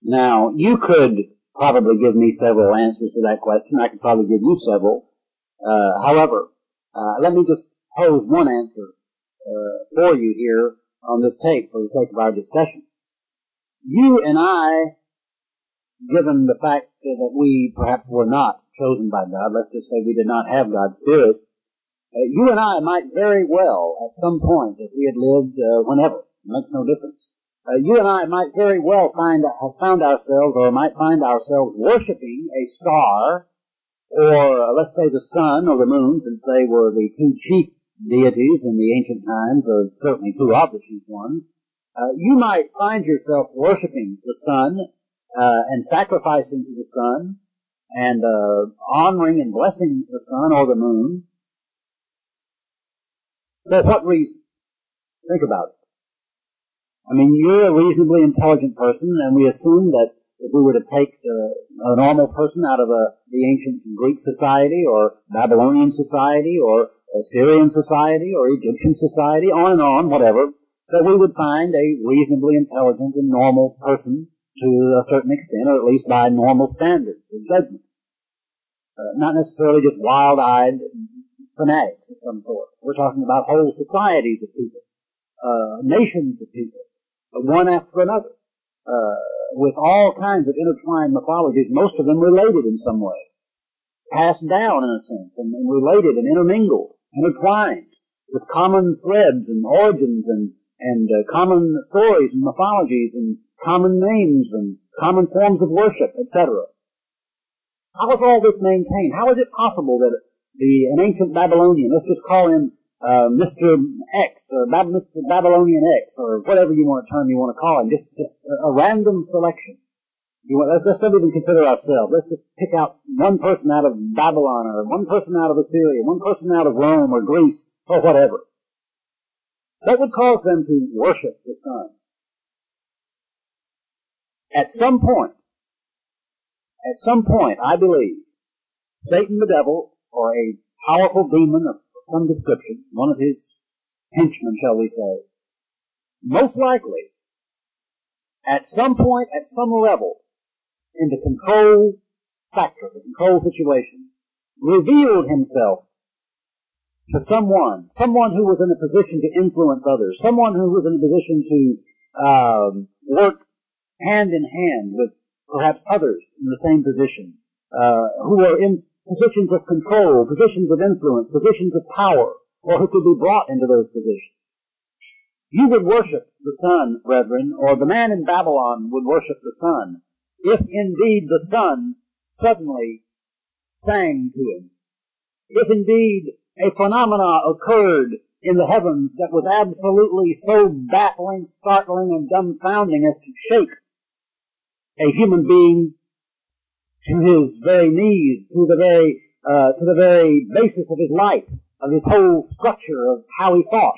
Now, you could probably give me several answers to that question. I could probably give you several. However, let me just pose one answer for you here on this tape for the sake of our discussion. You and I, given the fact that we perhaps were not chosen by God, let's just say we did not have God's Spirit, you and I might very well, at some point, if we had lived whenever, it makes no difference, you and I might very well have found ourselves, or might find ourselves worshiping a star, or let's say the sun or the moon, since they were the two chief deities in the ancient times, or certainly two of the chief ones. You might find yourself worshiping the sun, and sacrificing to the sun, and honoring and blessing the sun or the moon. For what reasons? Think about it. I mean, you're a reasonably intelligent person, and we assume that if we were to take a normal person out of the ancient Greek society, or Babylonian society, or Assyrian society, or Egyptian society, on and on, whatever, that we would find a reasonably intelligent and normal person to a certain extent, or at least by normal standards of judgment. Not necessarily just wild-eyed fanatics of some sort. We're talking about whole societies of people, nations of people, one after another, with all kinds of intertwined mythologies, most of them related in some way, passed down in a sense, and related and intermingled, intertwined, with common threads and origins and common stories and mythologies and common names and common forms of worship, etc. How is all this maintained? How is it possible that an ancient Babylonian, let's just call him Mr. X, or Mr. Babylonian X, or whatever you want term you want to call him, just a random selection. Let's not even consider ourselves. Let's just pick out one person out of Babylon, or one person out of Assyria, one person out of Rome or Greece, or whatever. That would cause them to worship the sun. At some point, I believe, Satan the devil, or a powerful demon of some description, one of his henchmen, shall we say, most likely, at some point, at some level, in the control factor, the control situation, revealed himself to someone who was in a position to influence others, someone who was in a position to work hand in hand with perhaps others in the same position, who were in positions of control, positions of influence, positions of power, or who could be brought into those positions. You would worship the sun, brethren, or the man in Babylon would worship the sun, if indeed the sun suddenly sang to him. If indeed a phenomena occurred in the heavens that was absolutely so baffling, startling, and dumbfounding as to shake a human being to his very knees, to the very basis of his life, of his whole structure of how he thought.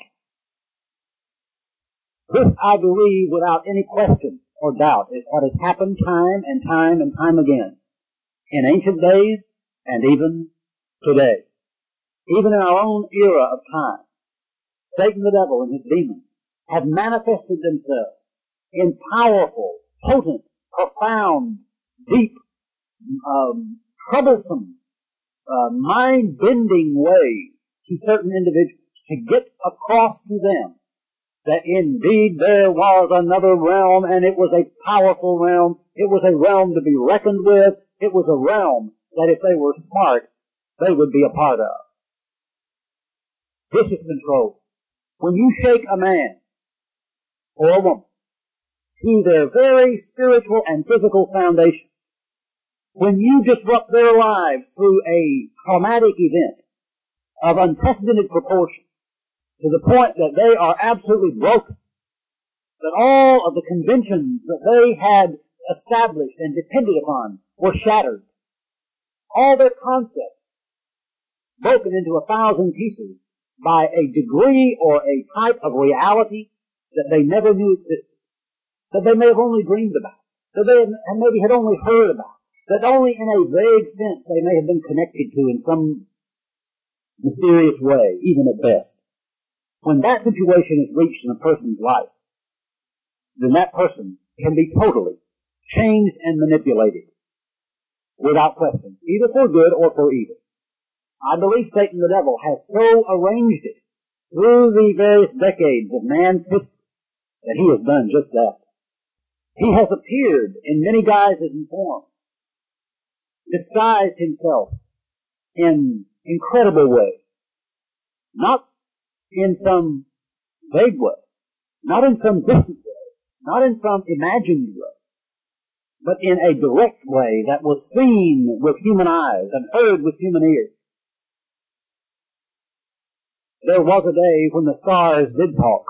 This, I believe, without any question or doubt, is what has happened time and time and time again, in ancient days and even today. Even in our own era of time, Satan the devil and his demons have manifested themselves in powerful, potent, profound, deep, troublesome, mind-bending ways to certain individuals to get across to them that indeed there was another realm, and it was a powerful realm. It was a realm to be reckoned with. It was a realm that if they were smart, they would be a part of. This is control. When you shake a man or a woman to their very spiritual and physical foundations, when you disrupt their lives through a traumatic event of unprecedented proportion, to the point that they are absolutely broken, that all of the conventions that they had established and depended upon were shattered, all their concepts broken into 1,000 pieces by a degree or a type of reality that they never knew existed, that they may have only dreamed about, that they maybe had only heard about, that only in a vague sense they may have been connected to in some mysterious way, even at best. When that situation is reached in a person's life, then that person can be totally changed and manipulated without question, either for good or for evil. I believe Satan the devil has so arranged it through the various decades of man's history that he has done just that. He has appeared in many guises and forms, disguised himself in incredible ways, not in some vague way, not in some distant way, not in some imagined way, but in a direct way that was seen with human eyes and heard with human ears. There was a day when the stars did talk,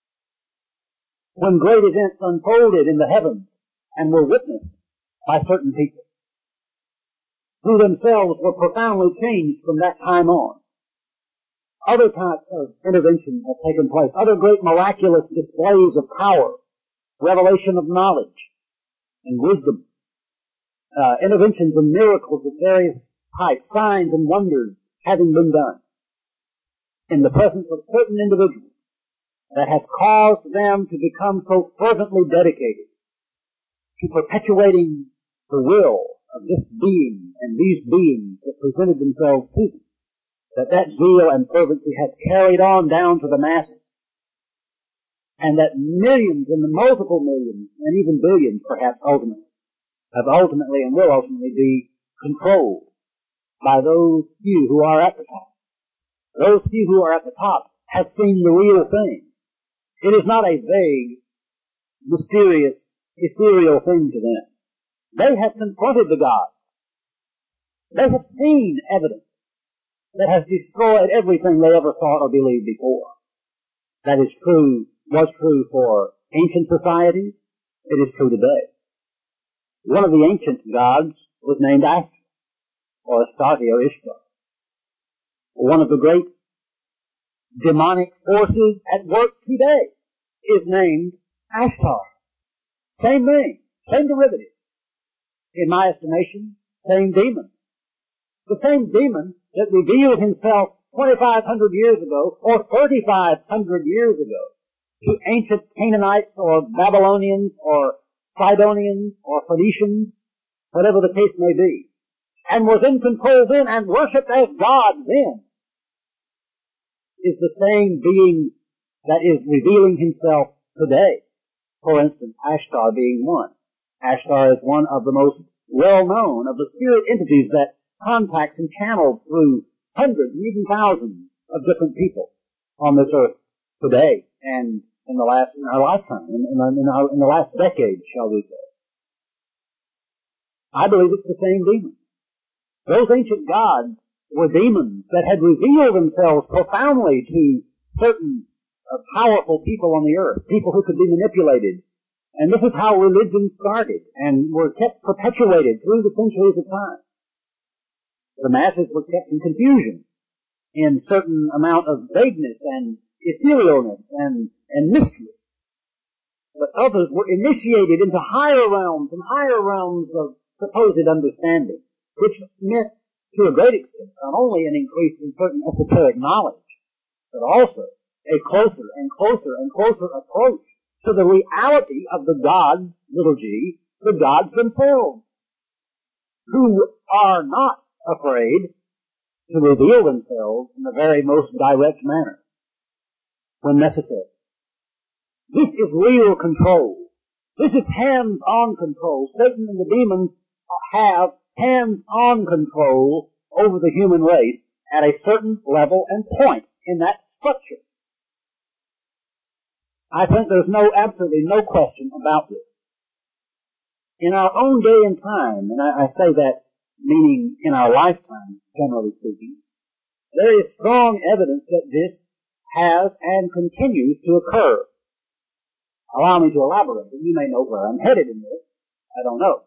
when great events unfolded in the heavens and were witnessed by certain people, who themselves were profoundly changed from that time on. Other types of interventions have taken place, other great miraculous displays of power, revelation of knowledge and wisdom, interventions and miracles of various types, signs and wonders having been done in the presence of certain individuals that has caused them to become so fervently dedicated to perpetuating the will of this being and these beings that presented themselves to them, that zeal and fervency has carried on down to the masses, and that millions and multiple millions and even billions perhaps ultimately and will ultimately be controlled by those few who are at the top. Those few who are at the top have seen the real thing. It is not a vague, mysterious, ethereal thing to them. They have confronted the gods. They have seen evidence that has destroyed everything they ever thought or believed before. That is true, was true for ancient societies. It is true today. One of the ancient gods was named Astros, or Astarte, or Ishtar. One of the great demonic forces at work today is named Ashtar. Same name, same derivative. In my estimation, same demon. The same demon that revealed himself 2,500 years ago or 3,500 years ago to ancient Canaanites or Babylonians or Sidonians or Phoenicians, whatever the case may be, and was in control then and worshipped as God then, is the same being that is revealing himself today. For instance, Ashtar being one. Ashtar is one of the most well-known of the spirit entities that contacts and channels through hundreds and even thousands of different people on this earth today and in our lifetime, in the last decade, shall we say. I believe it's the same demon. Those ancient gods were demons that had revealed themselves profoundly to certain powerful people on the earth, people who could be manipulated. And this is how religion started and were kept perpetuated through the centuries of time. The masses were kept in confusion, in certain amount of vagueness and etherealness and mystery. But others were initiated into higher realms and higher realms of supposed understanding, which meant to a great extent not only an increase in certain esoteric knowledge, but also a closer and closer and closer approach to the reality of the gods, little g, the gods themselves, who are not afraid to reveal themselves in the very most direct manner when necessary. This is real control. This is hands-on control. Satan and the demons have hands-on control over the human race at a certain level and point in that structure. I think there's absolutely no question about this. In our own day and time, and I say that meaning in our lifetime, generally speaking, there is strong evidence that this has and continues to occur. Allow me to elaborate, and you may know where I'm headed in this. I don't know.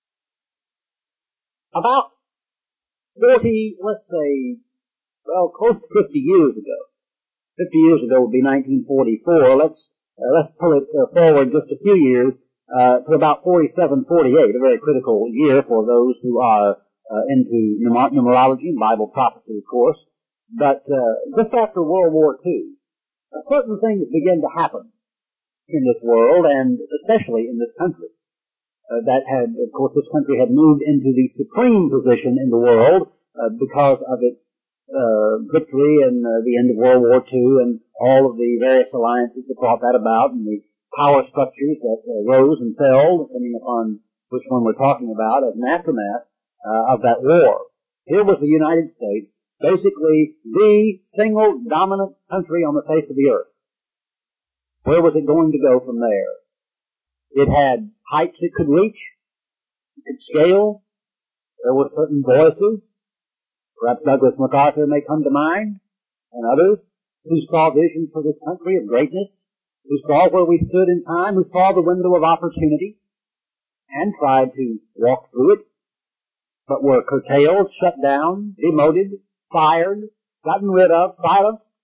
About 40, let's say, close to 50 years ago. 50 years ago would be 1944. Let's pull it forward just a few years to about 47, 48, a very critical year for those who are into numerology and Bible prophecy, of course. But just after World War II, certain things began to happen in this world and especially in this country. that had, of course, this country had moved into the supreme position in the world because of its victory and the end of World War II and all of the various alliances that brought that about and the power structures that rose and fell, depending upon which one we're talking about, as an aftermath of that war. Here was the United States, basically the single dominant country on the face of the earth. Where was it going to go from there? It had heights it could reach, it could scale. There were certain voices, perhaps Douglas MacArthur may come to mind, and others, who saw visions for this country of greatness, who saw where we stood in time, who saw the window of opportunity, and tried to walk through it, but were curtailed, shut down, demoted, fired, gotten rid of, silenced,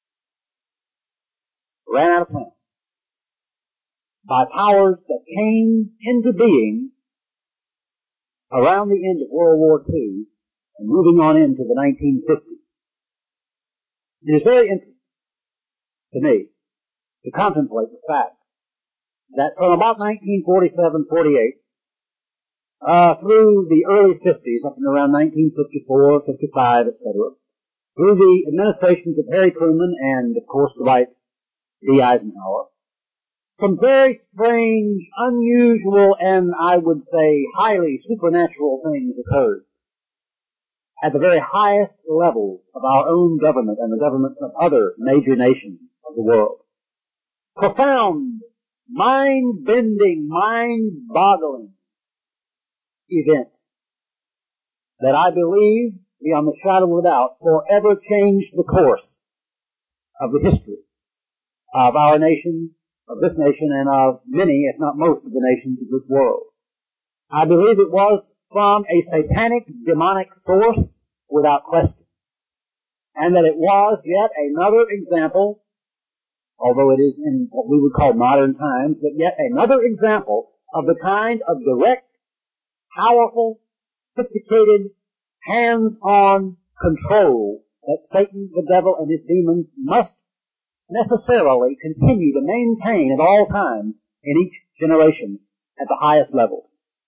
ran out of town by powers that came into being around the end of World War II and moving on into the 1950s. It is very interesting to me to contemplate the fact that from about 1947-48 through the early 50s, up and around 1954, 55, etc., through the administrations of Harry Truman and, of course, Dwight D. Eisenhower, some very strange, unusual, and I would say highly supernatural things occurred at the very highest levels of our own government and the governments of other major nations of the world. Profound, mind-bending, mind-boggling events that I believe, beyond the shadow of a doubt, forever changed the course of the history of our nations, of this nation, and of many, if not most, of the nations of this world. I believe it was from a satanic, demonic source, without question, and that it was yet another example, although it is in what we would call modern times, but yet another example of the kind of direct, powerful, sophisticated, hands-on control that Satan, the devil, and his demons must necessarily continue to maintain at all times in each generation at the highest levels.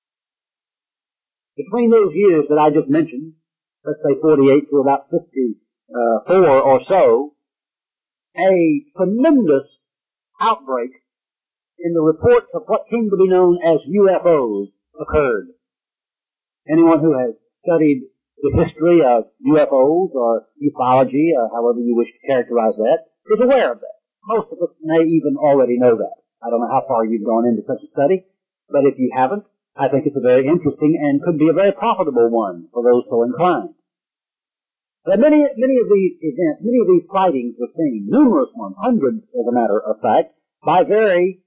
Between those years that I just mentioned, let's say 48 to about 54 or so, a tremendous outbreak in the reports of what came to be known as UFOs occurred. Anyone who has studied the history of UFOs or ufology, or however you wish to characterize that, is aware of that. Most of us may even already know that. I don't know how far you've gone into such a study, but if you haven't, I think it's a very interesting and could be a very profitable one for those so inclined. But many of these events, many of these sightings were seen, numerous ones, hundreds as a matter of fact, by very,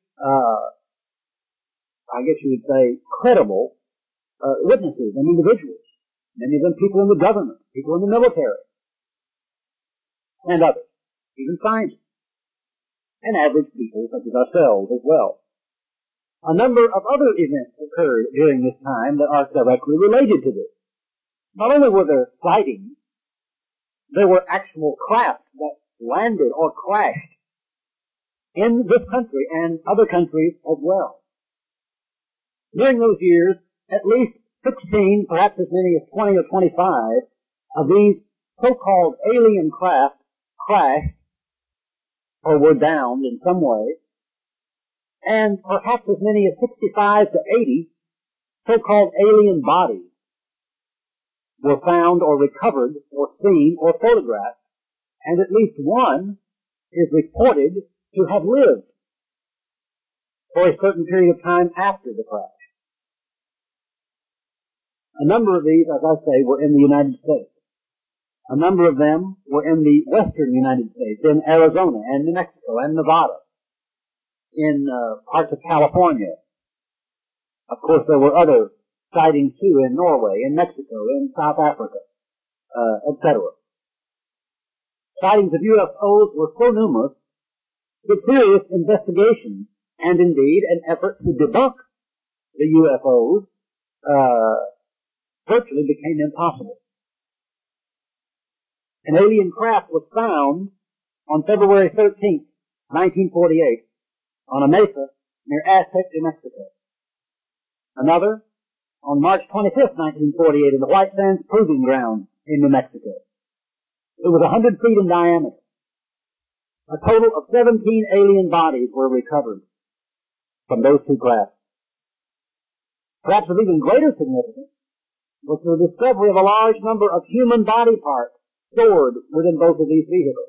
I guess you would say, credible witnesses and individuals. Many of them people in the government, people in the military, and others, even scientists, and average people such as ourselves as well. A number of other events occurred during this time that are directly related to this. Not only were there sightings, there were actual craft that landed or crashed in this country and other countries as well. During those years, at least 16, perhaps as many as 20 or 25 of these so-called alien craft crashed or were downed in some way, and perhaps as many as 65 to 80 so-called alien bodies were found or recovered or seen or photographed, and at least one is reported to have lived for a certain period of time after the crash. A number of these, as I say, were in the United States. A number of them were in the western United States, in Arizona and New Mexico and Nevada, in parts of California. Of course, there were other sightings too in Norway, in Mexico, in South Africa, etc. Sightings of UFOs were so numerous that serious investigations and indeed an effort to debunk the UFOs virtually became impossible. An alien craft was found on February 13th, 1948, on a mesa near Aztec, New Mexico. Another on March 25th, 1948, in the White Sands Proving Ground in New Mexico. It was 100 feet in diameter. A total of 17 alien bodies were recovered from those two crafts. Perhaps of even greater significance was the discovery of a large number of human body parts stored within both of these vehicles.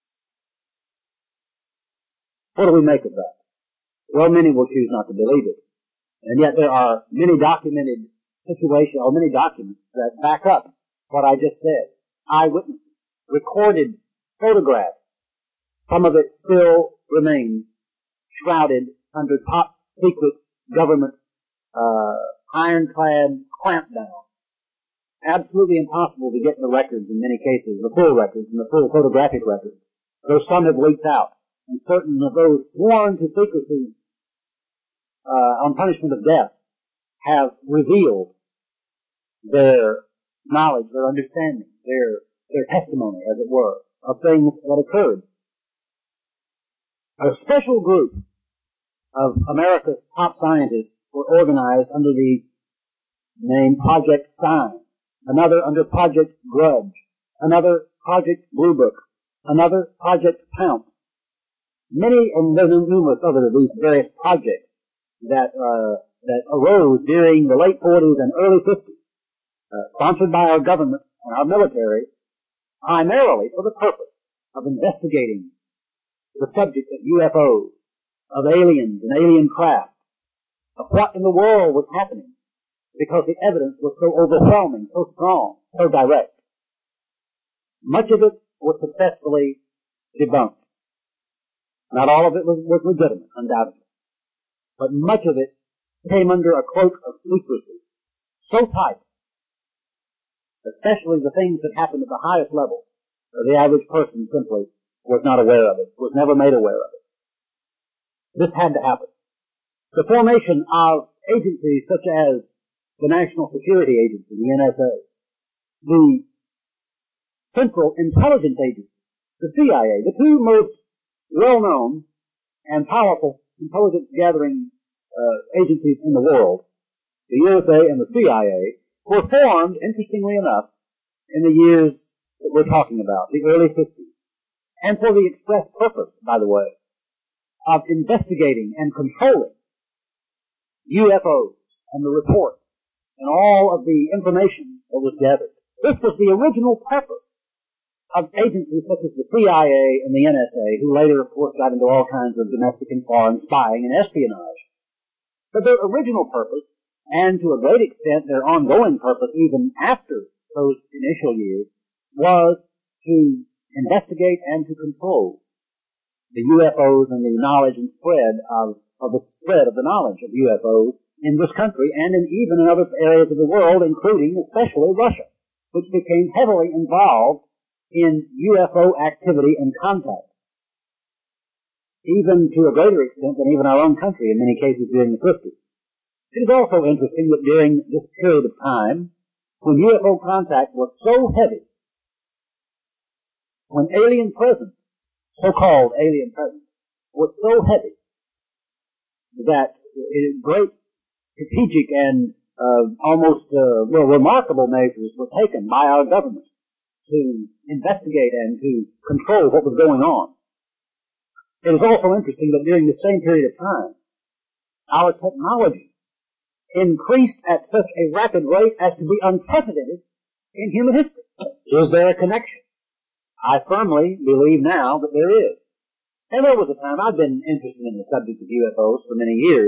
What do we make of that? Well, many will choose not to believe it. And yet there are many documented situations, or many documents that back up what I just said. Eyewitnesses, recorded photographs. Some of it still remains shrouded under top secret government ironclad clampdown. Absolutely impossible to get the records in many cases, the full records and the full photographic records, though some have leaked out. And certain of those sworn to secrecy on punishment of death have revealed their knowledge, their understanding, their testimony, as it were, of things that occurred. A special group of America's top scientists were organized under the name Project Sign, another under Project Grudge, another Project Blue Book, another Project Pounce. Many and numerous other of these various projects that arose during the late 40s and early 50s, sponsored by our government and our military, primarily for the purpose of investigating the subject of UFOs, of aliens and alien craft, of what in the world was happening, because the evidence was so overwhelming, so strong, so direct. Much of it was successfully debunked. Not all of it was legitimate, undoubtedly. But much of it came under a cloak of secrecy, so tight, especially the things that happened at the highest level, where the average person simply was not aware of it, was never made aware of it. This had to happen. The formation of agencies such as the National Security Agency, the NSA, the Central Intelligence Agency, the CIA, the two most well-known and powerful intelligence gathering agencies in the world, the USA and the CIA, were formed, interestingly enough, in the years that we're talking about, the early 50s, and for the express purpose, by the way, of investigating and controlling UFOs and the reports and all of the information that was gathered. This was the original purpose of agencies such as the CIA and the NSA, who later, of course, got into all kinds of domestic and foreign spying and espionage. But their original purpose, and to a great extent their ongoing purpose even after those initial years, was to investigate and to control the UFOs and the knowledge and spread of the spread of the knowledge of UFOs in this country and even in other areas of the world, including especially Russia, which became heavily involved in UFO activity and contact, even to a greater extent than even our own country in many cases during the 50s. It is also interesting that during this period of time, when UFO contact was so heavy, when alien presence, so-called alien presence, was so heavy that great strategic and almost remarkable measures were taken by our government to investigate and to control what was going on. It is also interesting that during the same period of time, our technology increased at such a rapid rate as to be unprecedented in human history. Is there a connection? I firmly believe now that there is. And there was a time I've been interested in the subject of UFOs for many years,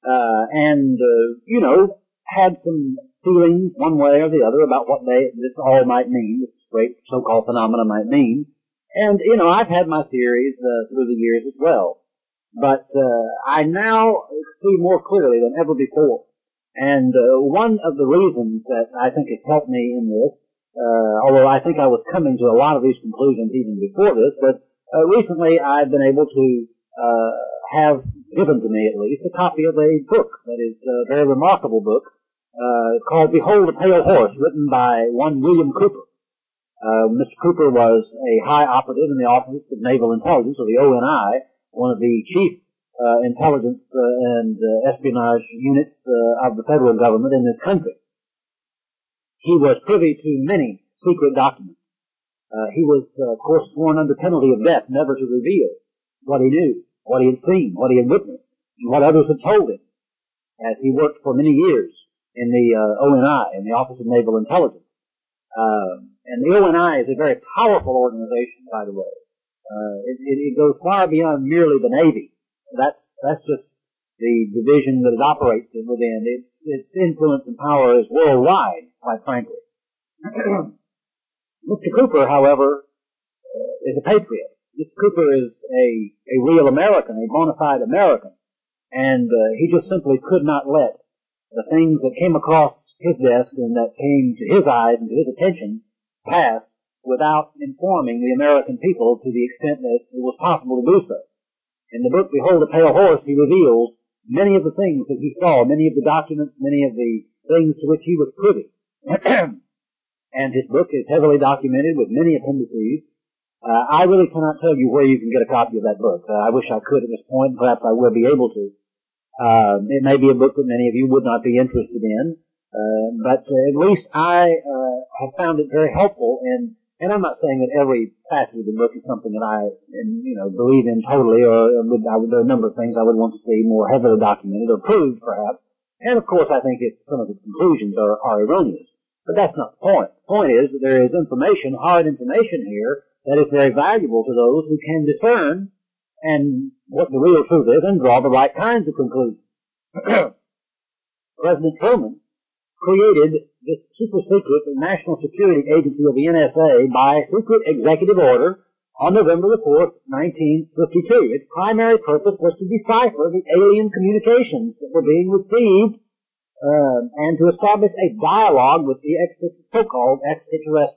had some feelings one way or the other about what this all might mean, this great so-called phenomena might mean. And, I've had my theories through the years as well. But I now see more clearly than ever before. And one of the reasons that I think has helped me in this, although I think I was coming to a lot of these conclusions even before this, was recently I've been able to have given to me at least a copy of a book that is a very remarkable book called Behold a Pale Horse, written by one William Cooper. Mr. Cooper was a high operative in the Office of Naval Intelligence, or the ONI, one of the chief intelligence and espionage units of the federal government in this country. He was privy to many secret documents. He was, of course, sworn under penalty of death never to reveal what he knew, what he had seen, what he had witnessed, and what others had told him, as he worked for many years in the ONI, in the Office of Naval Intelligence. And the ONI is a very powerful organization, by the way. It goes far beyond merely the Navy. That's just the division that it operates within. Its influence and power is worldwide, quite frankly. Mr. Cooper, however, is a patriot. Mr. Cooper is a real American, a bona fide American, and he just simply could not let the things that came across his desk and that came to his eyes and to his attention pass without informing the American people to the extent that it was possible to do so. In the book, Behold a Pale Horse, he reveals many of the things that he saw, many of the documents, many of the things to which he was privy. And his book is heavily documented with many appendices. I really cannot tell you where you can get a copy of that book. I wish I could at this point. Perhaps I will be able to. It may be a book that many of you would not be interested in, but at least I have found it very helpful. And I'm not saying that every passage of the book is something that I, believe in totally, or there are a number of things I would want to see more heavily documented or proved, perhaps. And of course, I think some of the conclusions are erroneous. But that's not the point. The point is that there is information, hard information here, that is very valuable to those who can discern and what the real truth is and draw the right kinds of conclusions. President Truman created this super secret National Security Agency of the NSA by secret executive order on November the 4th, 1952. Its primary purpose was to decipher the alien communications that were being received and to establish a dialogue with the so-called extraterrestrials,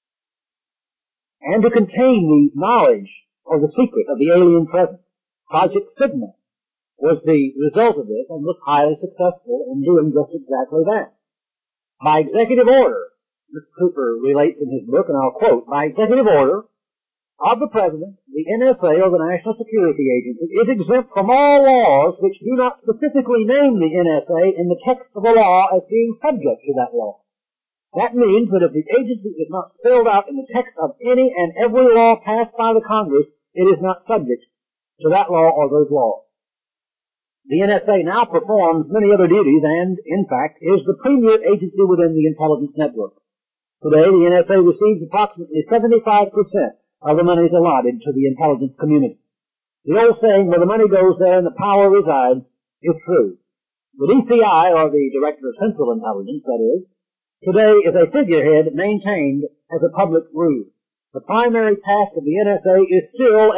and to contain the knowledge or the secret of the alien presence. Project Sigma was the result of this and was highly successful in doing just exactly that. By executive order, Mr. Cooper relates in his book, and I'll quote, by executive order of the President, the NSA, or the National Security Agency, is exempt from all laws which do not specifically name the NSA in the text of the law as being subject to that law. That means that if the agency is not spelled out in the text of any and every law passed by the Congress, it is not subject to that law or those laws. The NSA now performs many other duties and, in fact, is the premier agency within the intelligence network. Today, the NSA receives approximately 75% of the monies allotted to the intelligence community. The old saying, where the money goes there and the power resides, is true. The DCI, or the Director of Central Intelligence, that is, today is a figurehead maintained as a public ruse. The primary task of the NSA is still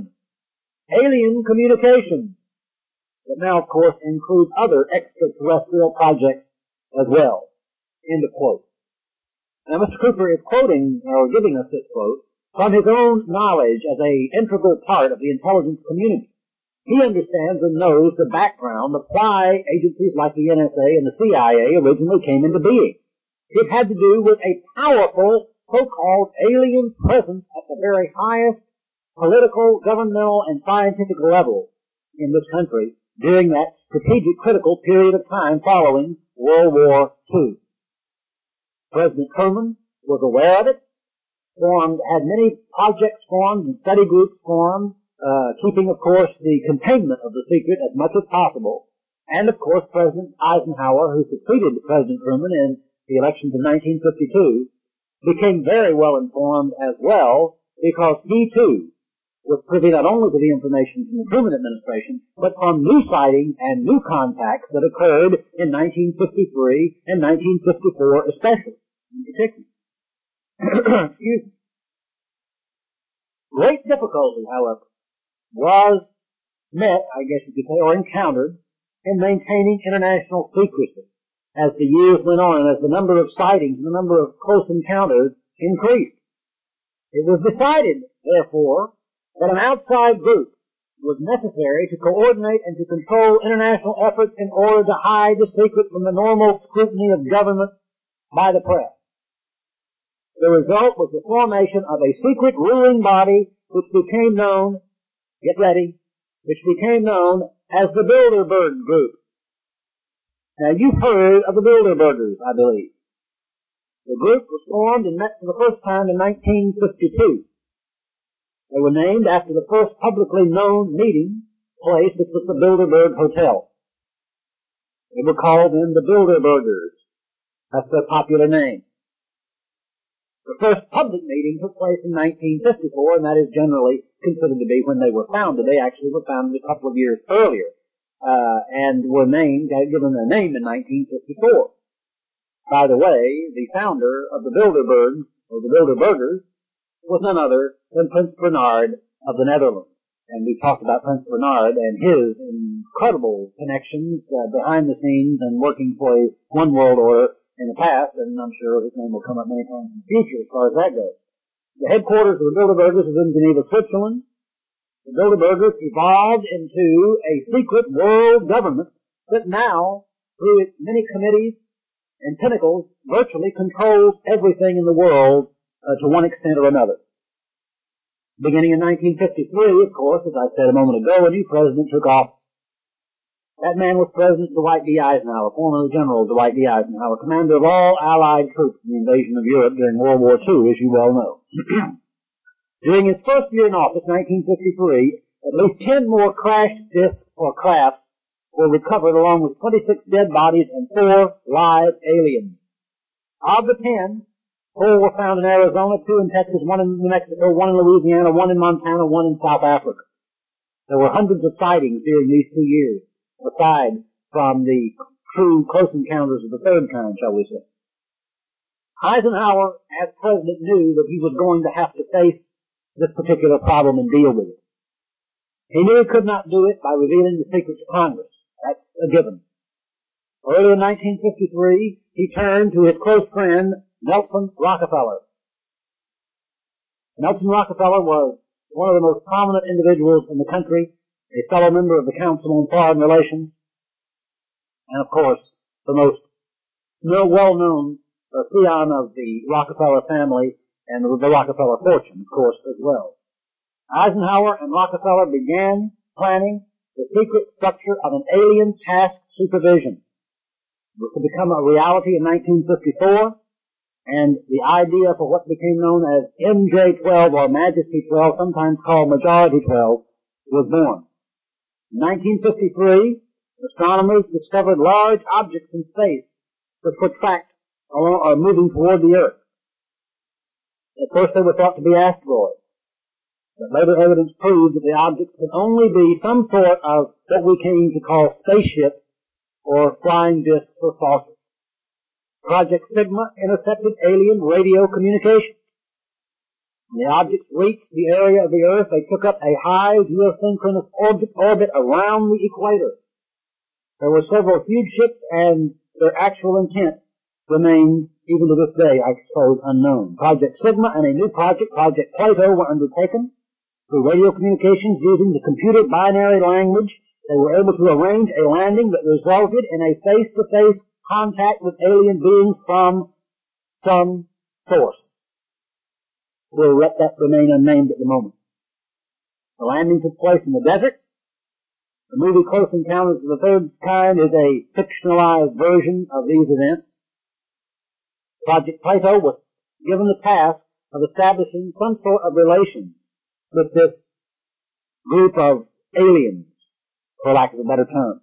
alien communication. That now, of course, includes other extraterrestrial projects as well. End of quote. Now, Mr. Cooper is quoting, or giving us this quote, from his own knowledge as an integral part of the intelligence community. He understands and knows the background of why agencies like the NSA and the CIA originally came into being. It had to do with a powerful so-called alien presence at the very highest political, governmental, and scientific level in this country during that strategic critical period of time following World War II. President Truman was aware of it, had many projects formed and study groups formed, keeping, of course, the containment of the secret as much as possible. And, of course, President Eisenhower, who succeeded President Truman in the elections of 1952, became very well informed as well, because he, too, was privy not only to the information from the Truman administration, but from new sightings and new contacts that occurred in 1953 and 1954 especially, in particular. Excuse me. Great difficulty, however, was met, I guess you could say, or encountered in maintaining international secrecy as the years went on and as the number of sightings and the number of close encounters increased. It was decided, therefore, that an outside group was necessary to coordinate and to control international efforts in order to hide the secret from the normal scrutiny of governments by the press. The result was the formation of a secret ruling body which became known, get ready, which became known as the Bilderberg Group. Now, you've heard of the Bilderbergers, I believe. The group was formed and met for the first time in 1952. They were named after the first publicly known meeting place, which was the Bilderberg Hotel. They were called then the Bilderbergers. That's their popular name. The first public meeting took place in 1954, and that is generally considered to be when they were founded. They actually were founded a couple of years earlier, and were given their name in 1954. By the way, the founder of the Bilderberg, or the Bilderbergers, was none other than Prince Bernhard of the Netherlands. And we talked about Prince Bernhard and his incredible connections behind the scenes and working for a one world order in the past, and I'm sure his name will come up many times in the future as far as that goes. The headquarters of the Bilderbergers is in Geneva, Switzerland. The Bilderbergers evolved into a secret world government that now, through its many committees and tentacles, virtually controls everything in the world to one extent or another. Beginning in 1953, of course, as I said a moment ago, a new president took office. That man was President Dwight D. Eisenhower, formerly General Dwight D. Eisenhower, commander of all Allied troops in the invasion of Europe during World War II, as you well know. During his first year in office, 1953, at least 10 more crashed discs or crafts were recovered, along with 26 dead bodies and 4 live aliens. Of the 10, 4 were found in Arizona, 2 in Texas, 1 in New Mexico, 1 in Louisiana, 1 in Montana, 1 in South Africa. There were hundreds of sightings during these 2 years, aside from the true close encounters of the third kind, shall we say. Eisenhower, as president, knew that he was going to have to face this particular problem and deal with it. He knew he could not do it by revealing the secret to Congress. That's a given. Early in 1953, he turned to his close friend, Nelson Rockefeller. Nelson Rockefeller was one of the most prominent individuals in the country, a fellow member of the Council on Foreign Relations, and of course, the most well-known scion of the Rockefeller family and the Rockefeller fortune, of course, as well. Eisenhower and Rockefeller began planning the secret structure of an alien task supervision. It was to become a reality in 1954, and the idea for what became known as MJ-12 or Majesty 12, sometimes called Majority 12, was born. In 1953, astronomers discovered large objects in space which were tracked or moving toward the Earth. At first they were thought to be asteroids, but later evidence proved that the objects could only be some sort of what we came to call spaceships or flying discs or saucers. Project Sigma intercepted alien radio communication. When the objects reached the area of the Earth, they took up a high geosynchronous orbit around the equator. There were several huge ships, and their actual intent remained, even to this day, I suppose, unknown. Project Sigma and a new project, Project Plato, were undertaken through radio communications using the computer binary language. They were able to arrange a landing that resulted in a face-to-face contact with alien beings from some source. We'll let that remain unnamed at the moment. The landing took place in the desert. The movie Close Encounters of the Third Kind is a fictionalized version of these events. Project Plato was given the task of establishing some sort of relations with this group of aliens, for lack of a better term.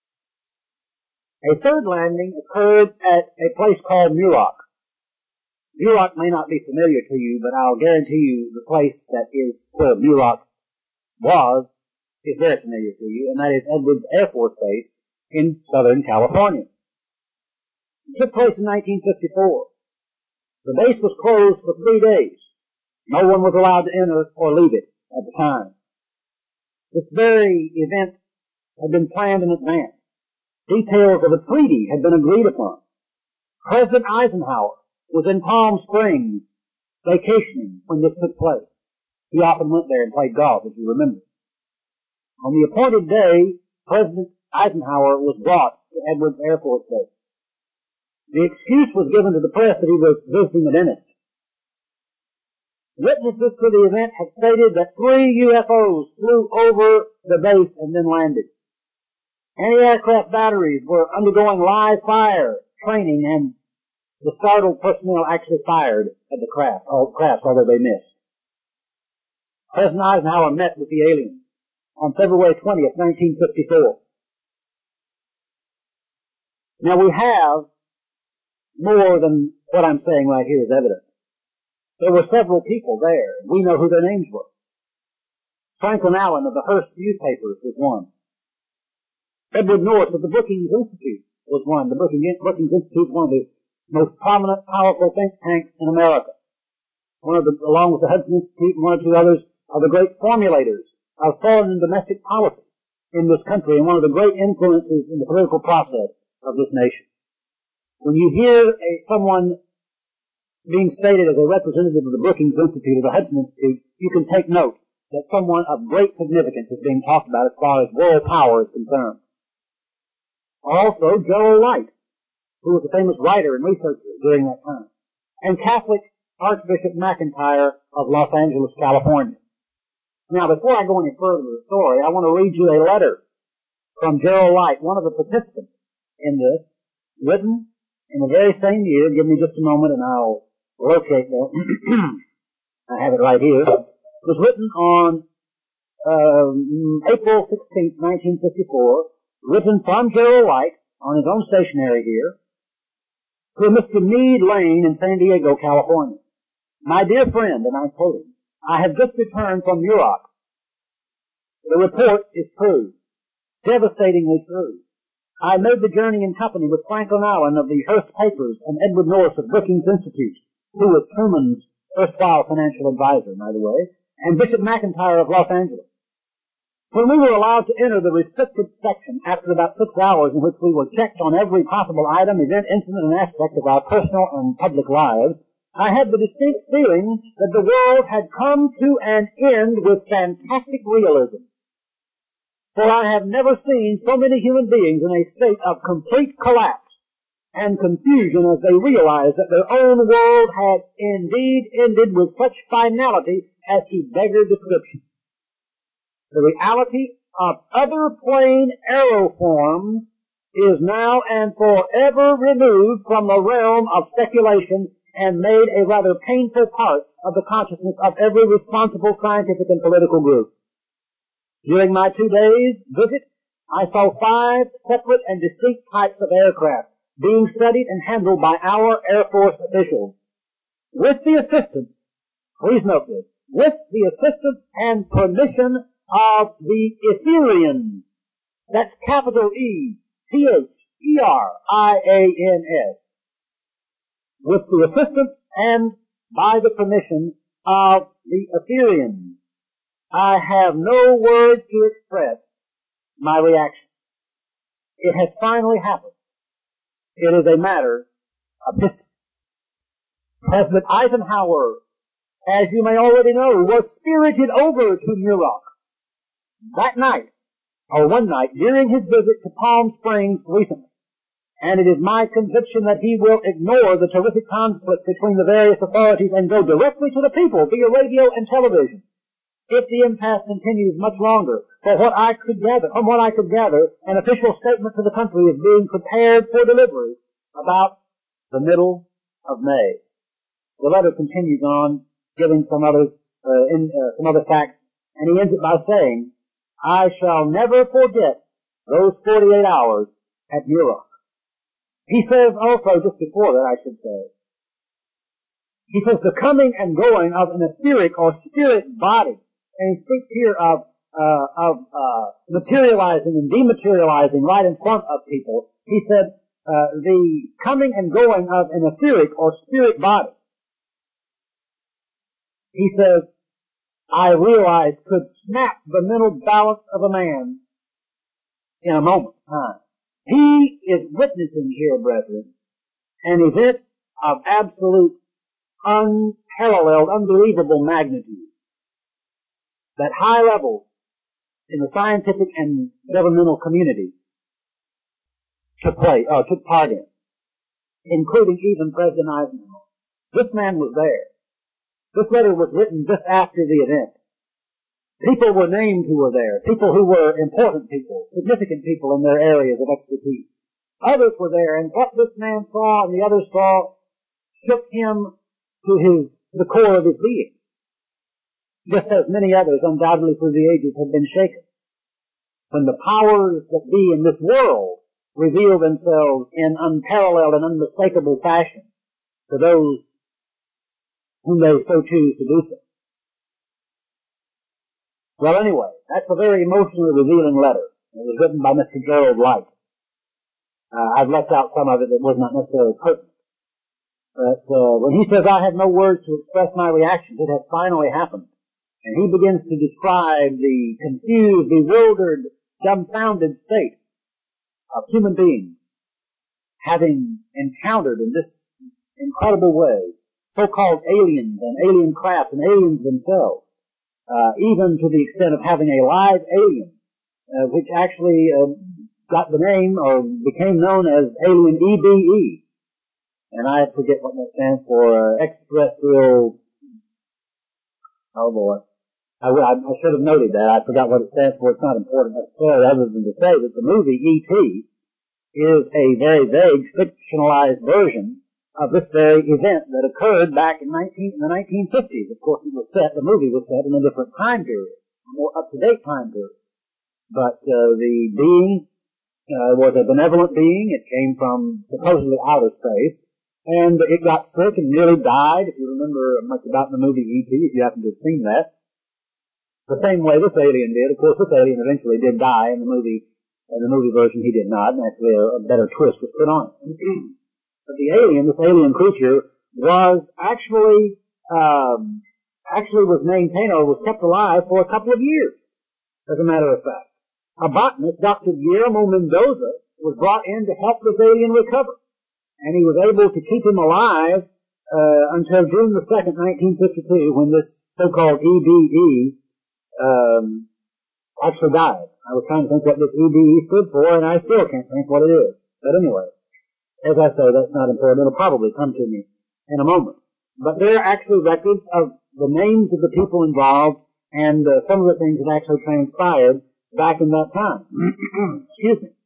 A third landing occurred at a place called Muroc. Muroc may not be familiar to you, but I'll guarantee you the place that is where Muroc was is very familiar to you, and that is Edwards Air Force Base in Southern California. It took place in 1954. The base was closed for 3 days. No one was allowed to enter or leave it at the time. This very event had been planned in advance. Details of a treaty had been agreed upon. President Eisenhower was in Palm Springs vacationing when this took place. He often went there and played golf, as you remember. On the appointed day, President Eisenhower was brought to Edwards Air Force Base. The excuse was given to the press that he was visiting a dentist. Witnesses to the event have stated that 3 UFOs flew over the base and then landed. Anti-aircraft batteries were undergoing live fire training, and the startled personnel actually fired at the crafts, although they missed. President Eisenhower met with the aliens on February 20th, 1954. Now we have more than what I'm saying right here as evidence. There were several people there. We know who their names were. Franklin Allen of the Hearst newspapers was one. Edward Norris of the Brookings Institute was one. The Brookings Institute is one of the most prominent, powerful think tanks in America. Along with the Hudson Institute and one or two others, are the great formulators of foreign and domestic policy in this country, and one of the great influences in the political process of this nation. When you hear someone being stated as a representative of the Brookings Institute or the Hudson Institute, you can take note that someone of great significance is being talked about as far as world power is concerned. Also, Gerald Light, who was a famous writer and researcher during that time, and Catholic Archbishop McIntyre of Los Angeles, California. Now, before I go any further with the story, I want to read you a letter from Gerald Light, one of the participants in this, written in the very same year. Give me just a moment and I'll locate that. I have it right here. It was written on April 16th, 1954, written from Gerald Light on his own stationery here, to Mr. Meade Lane in San Diego, California. My dear friend, and I'm quoting, I have just returned from Muroc. The report is true. Devastatingly true. I made the journey in company with Franklin Allen of the Hearst Papers and Edward Norris of Brookings Institute, who was Truman's erstwhile financial advisor, by the way, and Bishop McIntyre of Los Angeles. When we were allowed to enter the restricted section after about 6 hours in which we were checked on every possible item, event, incident, and aspect of our personal and public lives, I had the distinct feeling that the world had come to an end with fantastic realism. For I have never seen so many human beings in a state of complete collapse and confusion as they realized that their own world had indeed ended with such finality as to beggar description. The reality of other plane aeroforms is now and forever removed from the realm of speculation and made a rather painful part of the consciousness of every responsible scientific and political group. During my 2 days visit, I saw 5 separate and distinct types of aircraft being studied and handled by our Air Force officials. With the assistance, please note this, with the assistance and permission of the Etherians. That's capital E-T-H-E-R-I-A-N-S. With the assistance and by the permission of the Etherians. I have no words to express my reaction. It has finally happened. It is a matter of history. President Eisenhower, as you may already know, was spirited over to Muroc that night, or one night, during his visit to Palm Springs recently. And it is my conviction that he will ignore the terrific conflict between the various authorities and go directly to the people via radio and television. If the impasse continues much longer, from what I could gather, an official statement to the country is being prepared for delivery about the middle of May. The letter continues on, giving some other facts, and he ends it by saying, I shall never forget those 48 hours at Muroc. He says also, just before that I should say, he says the coming and going of an etheric or spirit body, and he speaks here of materializing and dematerializing right in front of people. He said the coming and going of an etheric or spirit body, he says, I realize could snap the mental balance of a man in a moment's time. He is witnessing here, brethren, an event of absolute, unparalleled, unbelievable magnitude that high levels in the scientific and governmental community took part in, including even President Eisenhower. This man was there. This letter was written just after the event. People were named who were there, people who were important people, significant people in their areas of expertise. Others were there, and what this man saw and the others saw shook him to the core of his being, just as many others undoubtedly through the ages have been shaken. When the powers that be in this world reveal themselves in unparalleled and unmistakable fashion to those whom they so choose to do so. Well, anyway, that's a very emotionally revealing letter. It was written by Mr. Gerald Light. I've left out some of it that was not necessarily pertinent. But when he says, I have no words to express my reaction, it has finally happened. And he begins to describe the confused, bewildered, dumbfounded state of human beings having encountered in this incredible way so-called aliens and alien crafts and aliens themselves, even to the extent of having a live alien, which actually got the name or became known as Alien EBE. And I forget what that stands for, extraterrestrial, oh boy. I should have noted that. I forgot what it stands for. It's not important necessarily other than to say that the movie E.T. is a very vague, fictionalized version of this very event that occurred back in the 1950s. Of course, the movie was set in a different time period, a more up-to-date time period. But the being was a benevolent being. It came from supposedly outer space, and it got sick and nearly died. If you remember much about the movie E.T., if you happen to have seen that, the same way this alien did. Of course, this alien eventually did die in the movie. In the movie version, he did not, and actually a better twist was put on it. But the alien, this alien creature, was actually was maintained or was kept alive for a couple of years, as a matter of fact. A botanist, Dr. Guillermo Mendoza, was brought in to help this alien recover. And he was able to keep him alive until June the 2nd, 1952, when this so-called EBE actually died. I was trying to think what this EBE stood for, and I still can't think what it is. But anyway, as I say, that's not important. It'll probably come to me in a moment. But there are actually records of the names of the people involved and some of the things that actually transpired back in that time. Excuse me.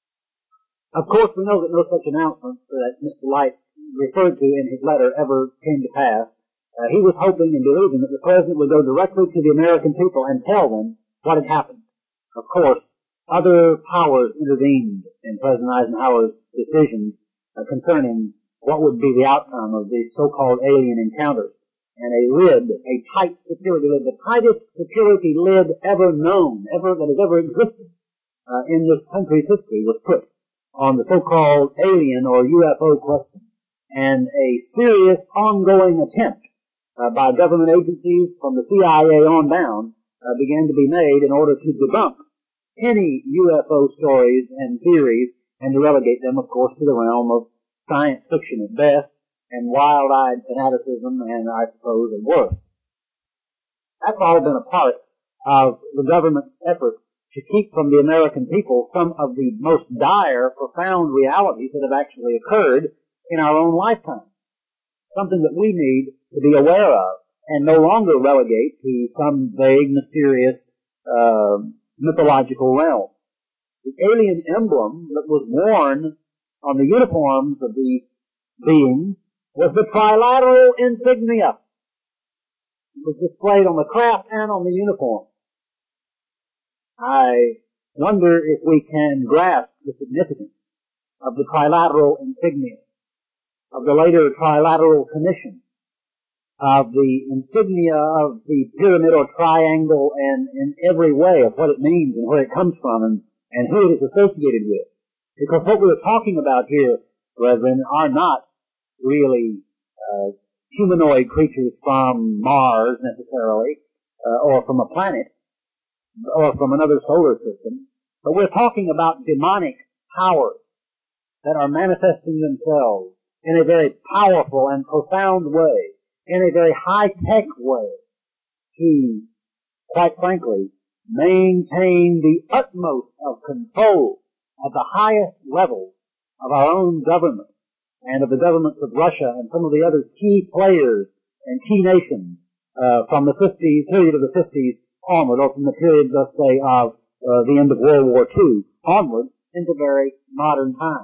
Of course, we know that no such announcement that Mr. Light referred to in his letter ever came to pass. He was hoping and believing that the President would go directly to the American people and tell them what had happened. Of course, other powers intervened in President Eisenhower's decisions concerning what would be the outcome of these so-called alien encounters. And a tight security lid, the tightest security lid ever known, that has ever existed in this country's history, was put on the so-called alien or UFO question. And a serious ongoing attempt by government agencies from the CIA on down began to be made in order to debunk any UFO stories and theories and to relegate them, of course, to the realm of science fiction at best and wild-eyed fanaticism and, I suppose, at worst. That's all been a part of the government's effort to keep from the American people some of the most dire, profound realities that have actually occurred in our own lifetime. Something that we need to be aware of and no longer relegate to some vague, mysterious, mythological realm. The alien emblem that was worn on the uniforms of these beings was the trilateral insignia. It was displayed on the craft and on the uniform. I wonder if we can grasp the significance of the trilateral insignia, of the later trilateral commission, of the insignia of the pyramid or triangle, and in every way of what it means and where it comes from and who it is associated with. Because what we're talking about here, brethren, are not really humanoid creatures from Mars necessarily, or from a planet, or from another solar system, but we're talking about demonic powers that are manifesting themselves in a very powerful and profound way, in a very high-tech way, to, quite frankly, maintain the utmost of control at the highest levels of our own government and of the governments of Russia and some of the other key players and key nations from the period of the 50s onward, or from the period, let's say, of the end of World War II onward into very modern times.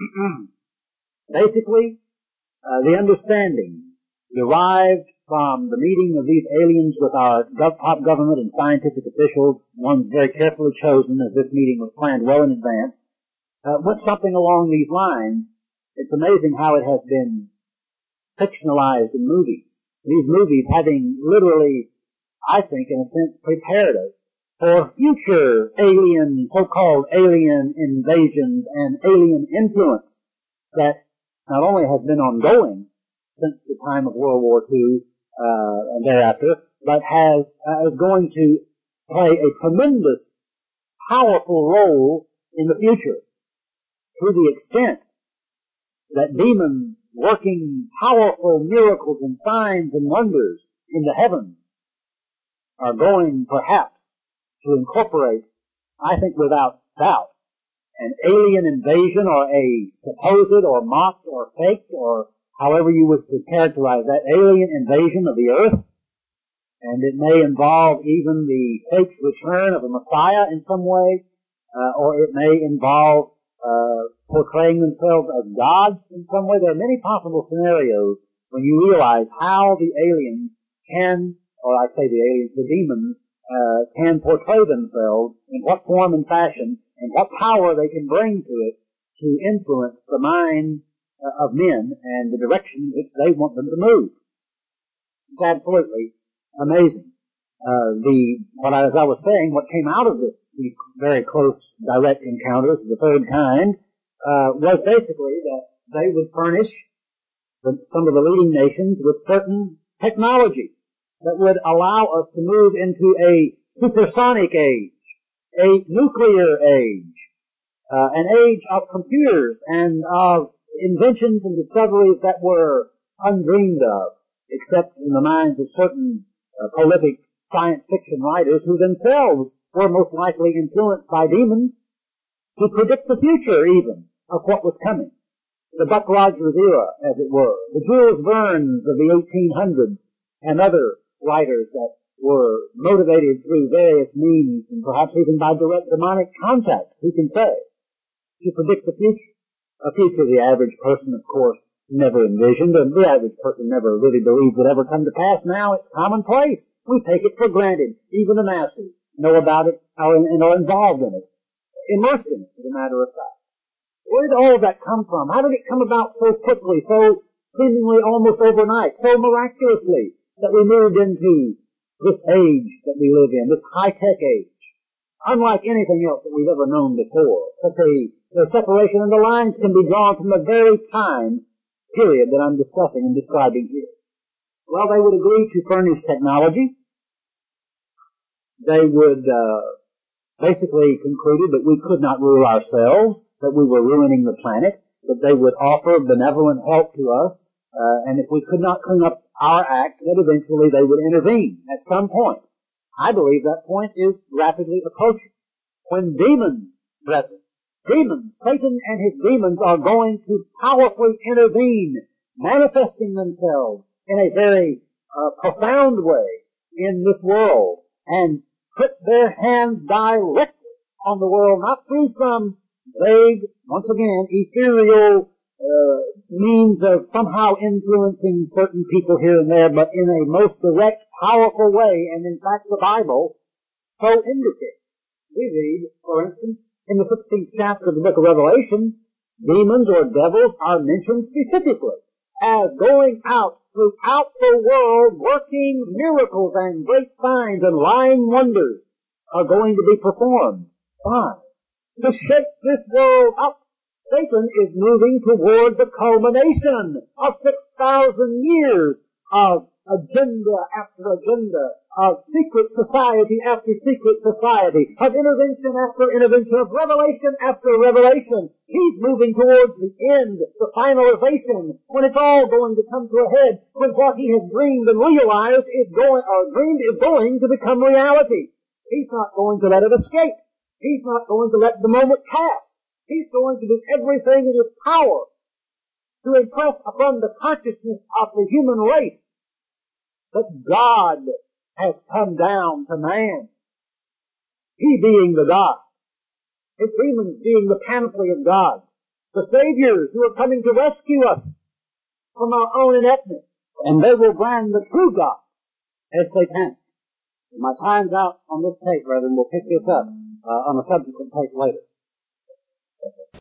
Basically, the understanding derived from the meeting of these aliens with our top government and scientific officials, ones very carefully chosen as this meeting was planned well in advance, went something along these lines. It's amazing how it has been fictionalized in movies. These movies having literally, I think, in a sense, prepared us for future alien, so-called alien invasions and alien influence that not only has been ongoing since the time of World War II and thereafter, but is going to play a tremendous, powerful role in the future, to the extent that demons working powerful miracles and signs and wonders in the heavens are going perhaps to incorporate, I think without doubt, an alien invasion or a supposed or mocked or faked or however you wish to characterize that alien invasion of the earth. And it may involve even the fake return of a Messiah in some way, or it may involve portraying themselves as gods in some way. There are many possible scenarios when you realize how the aliens can, or I say the aliens, the demons, can portray themselves, in what form and fashion, and what power they can bring to it to influence the minds of men and the direction in which they want them to move. It's absolutely amazing. As I was saying, what came out of these very close, direct encounters of the third kind, was basically that they would furnish some of the leading nations with certain technology that would allow us to move into a supersonic age, a nuclear age, an age of computers and of inventions and discoveries that were undreamed of, except in the minds of certain prolific science fiction writers who themselves were most likely influenced by demons to predict the future even of what was coming. The Buck Rogers era, as it were, the Jules Verne's of the 1800s, and other writers that were motivated through various means, and perhaps even by direct demonic contact, who can say, to predict the future. A future the average person, of course, never envisioned, and the average person never really believed would ever come to pass. Now it's commonplace. We take it for granted. Even the masses know about it and are involved in it, immersed in it, as a matter of fact. Where did all of that come from? How did it come about so quickly, so seemingly almost overnight, so miraculously, that we moved into this age that we live in, this high-tech age, unlike anything else that we've ever known before? The separation and the lines can be drawn from the very time period that I'm discussing and describing here. Well, they would agree to furnish technology. They would basically concluded that we could not rule ourselves, that we were ruining the planet, that they would offer benevolent help to us, and if we could not clean up our act, that eventually they would intervene at some point. I believe that point is rapidly approaching. When demons, brethren, Satan and his demons are going to powerfully intervene, manifesting themselves in a very profound way in this world, and put their hands directly on the world, not through some vague, once again, ethereal means of somehow influencing certain people here and there, but in a most direct, powerful way, and in fact the Bible so indicates. We read, for instance, in the 16th chapter of the book of Revelation, demons or devils are mentioned specifically as going out throughout the world working miracles and great signs and lying wonders are going to be performed. Why? To shake this world up. Satan is moving toward the culmination of 6,000 years of agenda after agenda, of secret society after secret society, of intervention after intervention, of revelation after revelation. He's moving towards the end, the finalization, when it's all going to come to a head, when what he has dreamed and realized is going to become reality. He's not going to let it escape. He's not going to let the moment pass. He's going to do everything in his power to impress upon the consciousness of the human race But God has come down to man. He being the God. His demons being the panoply of gods. The saviors who are coming to rescue us from our own ineptness. And they will brand the true God as satanic. My time's out on this tape, brethren. We'll pick this up on a subsequent tape later.